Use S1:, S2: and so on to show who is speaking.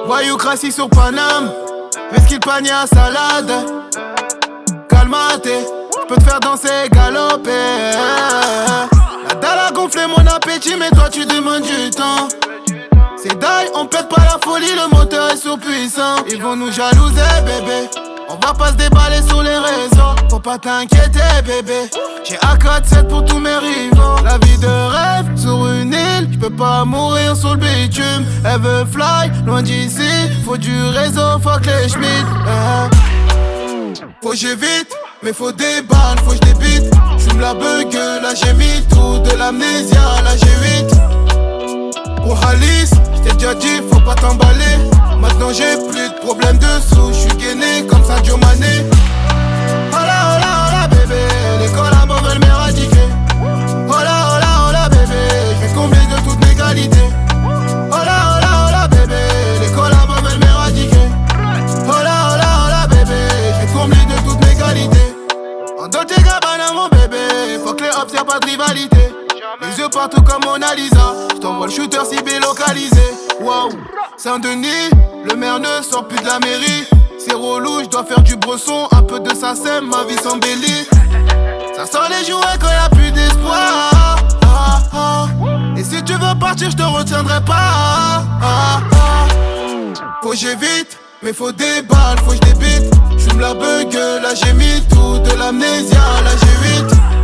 S1: Voyou crassis sur Paname, mesquille panier à salade. Calmate, j'peux te faire danser, galoper. La dalle a gonflé mon appétit, mais toi tu demandes du temps. C'est die, on pète pas la folie, le moteur est surpuissant. Ils vont nous jalouser, bébé. On va pas se déballer sur les réseaux. Faut pas t'inquiéter, bébé. J'ai AK-7 pour tous mes rivaux. La vie de rêve sur une île, j'peux pas mourir sur le bitume. Elle veut fly, loin d'ici. Faut du réseau, fuck les Schmitt. Faut que j'évite, mais faut des balles, faut que j'débite. J'fume la bug, là j'ai mis tout. De l'amnésia, là j'ai 8. Pour Alice, j't'ai déjà dit, faut pas t'emballer. Maintenant j'ai plus de problème de sous. J'suis gainé comme Sadio Mané. Hola, hola, hola bébé, les collabos veulent m'éradiquer. Hola, hola, hola bébé, j'vais combler de toutes mes qualités. Hola, hola, hola bébé, les collabos veulent m'éradiquer. Hola, hola, hola bébé, j'vais combler de toutes mes qualités. En Dolce Gabbana mon bébé, faut que les hops y'a pas de rivalité. Les yeux partout comme Mona Lisa. J't'envoie le shooter ciblé localisé. Wow, Saint-Denis, le maire ne sort plus de la mairie. C'est relou, j'dois faire du bresson. Un peu de SACEM, ma vie s'embellit. Ça sort les jouets quand y'a plus d'espoir. Et si tu veux partir, j'te retiendrai pas. Faut que j'évite, mais faut des balles, faut que j'débite. J'fume la bug, là j'ai mis tout. De l'amnésia, là j'ai 8.